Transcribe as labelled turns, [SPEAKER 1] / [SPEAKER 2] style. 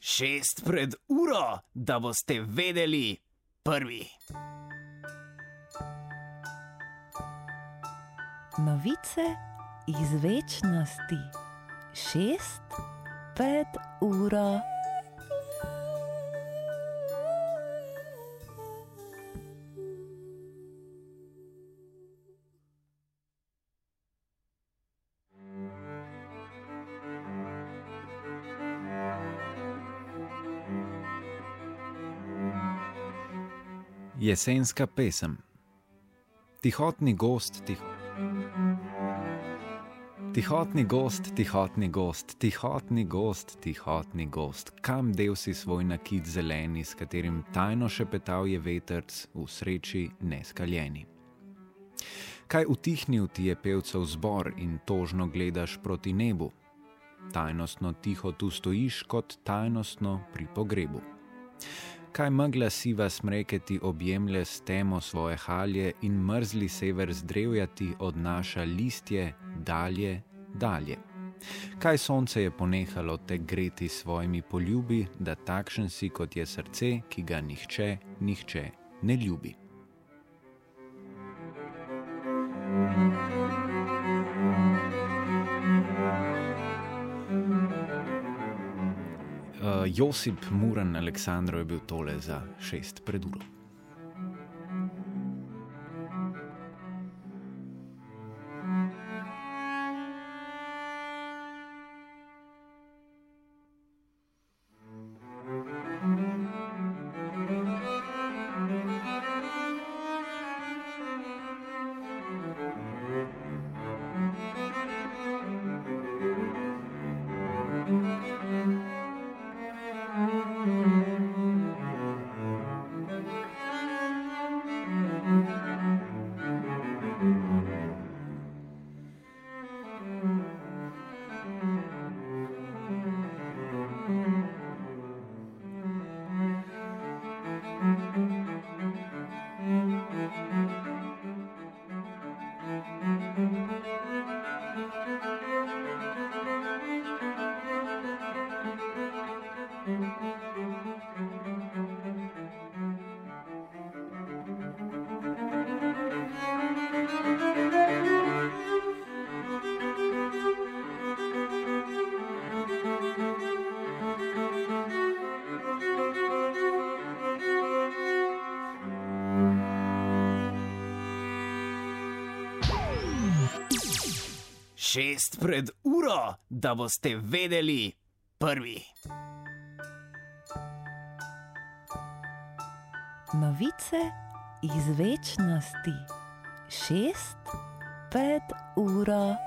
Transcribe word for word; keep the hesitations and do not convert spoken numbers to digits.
[SPEAKER 1] Šest pred uro, da boste vedeli prvi.
[SPEAKER 2] Novice iz večnosti. Šest pred uro.
[SPEAKER 3] Jesenska pesem. Tihotni gost, tiho... Tihotni gost, tihotni gost, tihotni gost, tihotni gost, kam del si svoj nakit zeleni, s katerim tajno šepetal je vetrc v sreči neskaljeni? Kaj utihnil ti je pevcev zbor in tožno gledaš proti nebu? Tajnostno tiho tu stojiš kot tajnostno pri pogrebu. Kaj megla siva smreke ti objemlje s temo svoje halje in mrzli sever z drevja ti odnaša listje dalje, dalje? Kaj sonce je ponehalo te greti svojimi poljubi, da takšen si kot je srce, ki ga nihče, nihče ne ljubi? Uh, Josip Muran Aleksandrov je bil tole za šest pred uro.
[SPEAKER 1] Šest pred uro, da boste vedeli prvi.
[SPEAKER 2] Novice iz večnosti. Šest pred uro.